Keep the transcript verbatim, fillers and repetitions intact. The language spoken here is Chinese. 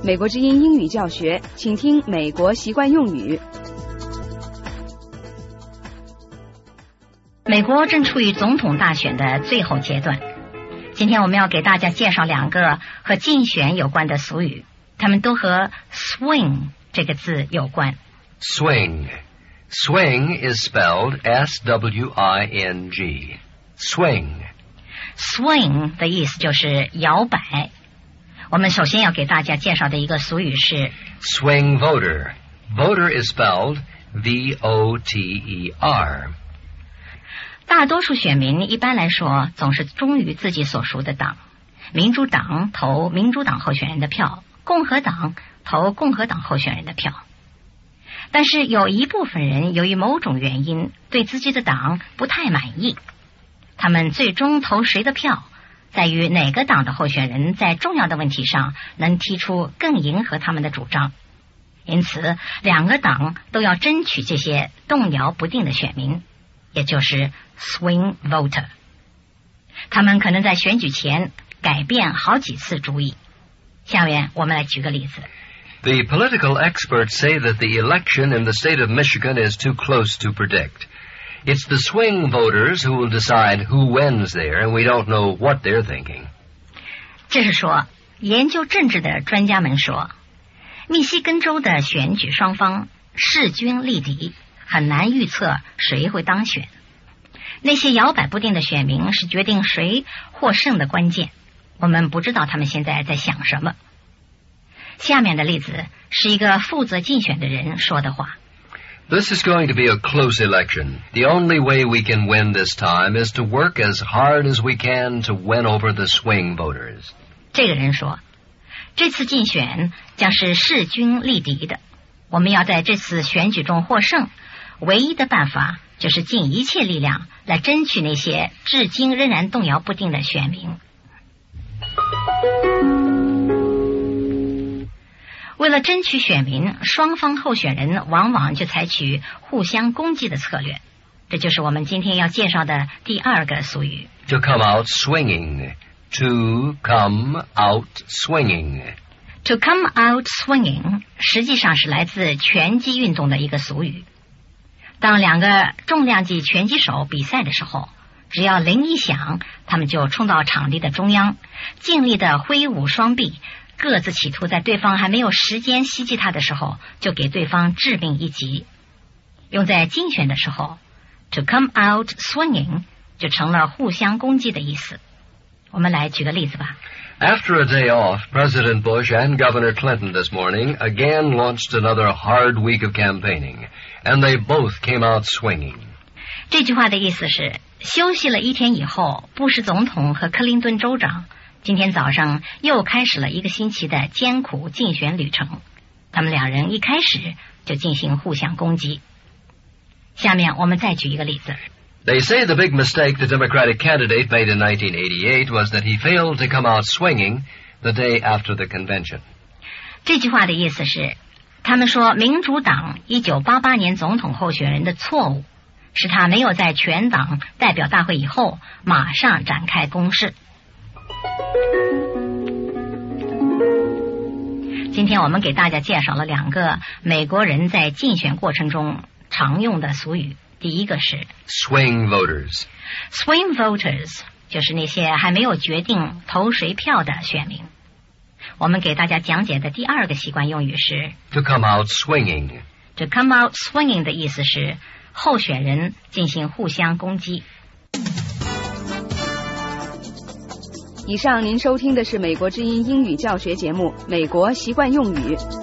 美国之音英语教学，请听美国习惯用语。 美国正处于总统大选的最后阶段，今天我们要给大家介绍两个和竞选有关的俗语，它们都和 swing 这个字有关。 Swing. Swing is spelled S W I N G. Swing. Swing 的意思就是摇摆。我们首先要给大家介绍的一个俗语是 Swing voter. Voter is spelled V O T E R. 大多数选民一般来说总是忠于自己所属的党，民主党投民主党候选人的票，共和党投共和党候选人的票。但是有一部分人由于某种原因对自己的党不太满意，他们最终投谁的票在于哪个党的候选人在重要的问题上能提出更迎合他们的主张。因此两个党都要争取这些动摇不定的选民，也就是 swing voter。 他们可能在选举前改变好几次主意。下面我们来举个例子。 The political experts say that the election in the state of Michigan is too close to predict. It's the swing voters who will decide who wins there, and we don't know what they're thinking. 这是说，研究政治的专家们说，密西根州的选举双方势均力敌，很难预测谁会当选。那些摇摆不定的选民是决定谁获胜的关键，我们不知道他们现在在想什么。下面的例子是一个负责竞选的人说的话。 This is going to be a close election. The only way we can win this time is to work as hard as we can to win over the swing voters. 这个人说，这次竞选将是势均力敌的，我们要在这次选举中获胜，唯一的办法就是尽一切力量来争取那些至今仍然动摇不定的选民。为了争取选民，双方候选人往往就采取互相攻击的策略，这就是我们今天要介绍的第二个俗语。 To come out swinging. To come out swinging. To come out swinging 实际上是来自拳击运动的一个俗语。当两个重量级拳击手比赛的时候，只要铃一响，他们就冲到场地的中央，尽力地挥舞双臂，各自企图在对方还没有时间袭击他的时候就给对方致命一击。用在竞选的时候 to come out swinging 就成了互相攻击的意思。我们来举个例子吧。 After a day off, President Bush and Governor Clinton this morning again launched another hard week of campaigning, and they both came out swinging. 这句话的意思是，休息了一天以后，布什总统和克林顿州长今天早上又开始了一个星期的艰苦竞选旅程，他们两人一开始就进行互相攻击。下面我们再举一个例子。 They say the big mistake the Democratic candidate made in nineteen eighty-eight was that he failed to come out swinging the day after the convention. 这句话的意思是，他们说民主党一九八八年总统候选人的错误是他没有在全党代表大会以后马上展开攻势。今天我们给大家介绍了两个美国人在竞选过程中常用的俗语。第一个是 swing voters. Swing voters 就是那些还没有决定投谁票的选民。我们给大家讲解的第二个习惯用语是 to come out swinging. To come out swinging 的意思是候选人进行互相攻击。 以上您收听的是美国之音英语教学节目《美国习惯用语》。